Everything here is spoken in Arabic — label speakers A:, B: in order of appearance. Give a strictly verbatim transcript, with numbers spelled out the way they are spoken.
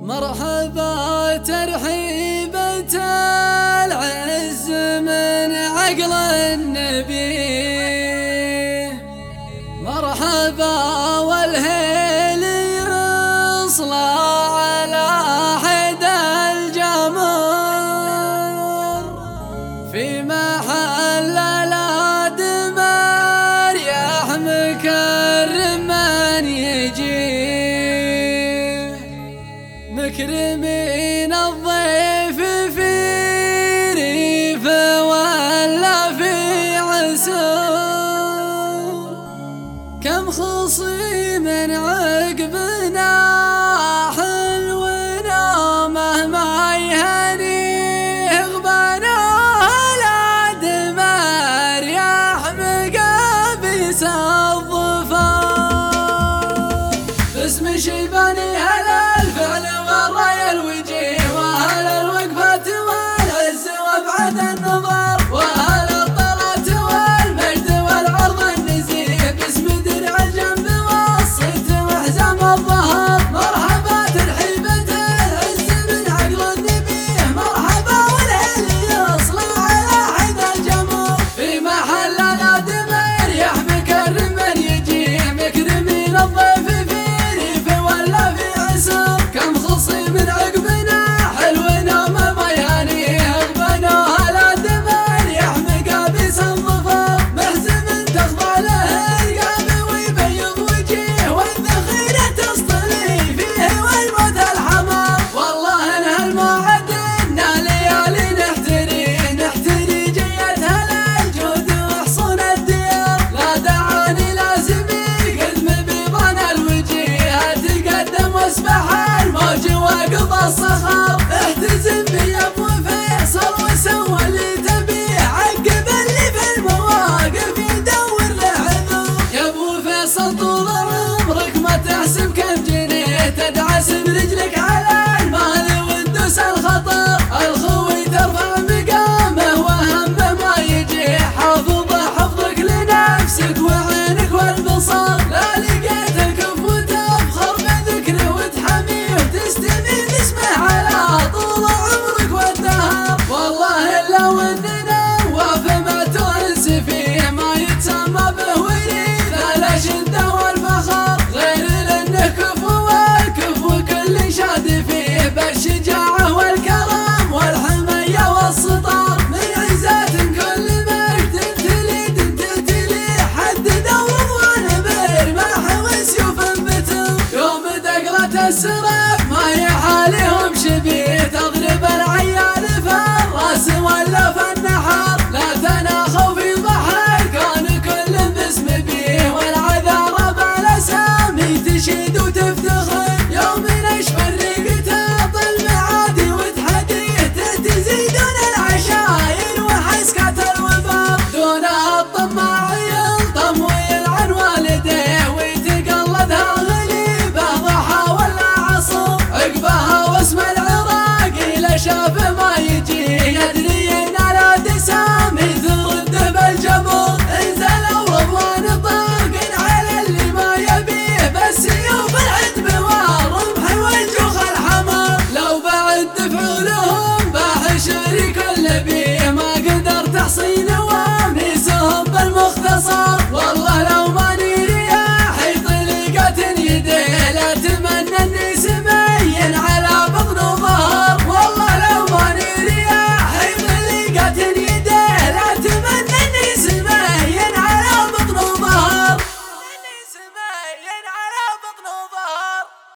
A: مرحبا ترحيبة العز من عقل النبي، مرحبا والهيل يصلى على حد الجمر في محل الأدمر يحمك الرمان يجي مكرمين الضيف في ريف ولا في عسر، كم خصيم عقبنا حلونا مهما يهنيه غبنا الأدمر يحمق بيس الظفر باسم شيباني هلا الفعل والرأي الوجيه وأهل الوقفة والعز وابعد النظر وأهل الطلعة والمجد والعرض النزيه باسم درع الجنب والصيت وحزام الظهر. مرحبا ترحيبة العز من عقل النبي، مرحبا والهيل يصلى على حد الجمر في محل الأدمر يحمك الرمل يجي مكرمين الضيف في ريف ولا في عسر، كم خصيم من عقبنا حلونا ما بيانيه غبنا الأدمر يحمق بيس الظفر محزم تخضع له الرقاب ويبيض وجيه والذخيرة تصطلي فيه والموت الحمر. والله ان هالموعد إنا ليالي نحتري نحتري جيتها للجود وحصون الديار، لا دعاني لازمي قد مبيضان الوجيه تقدم واسبح الموج وقضى الصخر، احتزم بي ابو فيصل وسوى اللي تبيه عقب اللي في المواقف يدور له عذر. يا ابو فيصل طول عمرك ما تحسب كم جنيه تدعس برجلك على المال وتدوس الخطر، الخوي ترفع مقامه وهمه ما يجي حافظ حفظك لنفسك وعينك والبصر، لا لقيت الكف وتفخر بذكره وتحميه وتستمي باسمه على طول عمرك والدهر. والله لو اننا وفي ما تونس فيه ما يتسمى به وريث الاشده والفخر، غير لانه كفو والكفو كل شاد فيه بالشجاعه والكرم والحميه والسطر، من عزات كل مجد تليد تهتلي حدد وضوان برماح وسيوف بتم، يوم دقلة السراب ما يحاليهم شبيه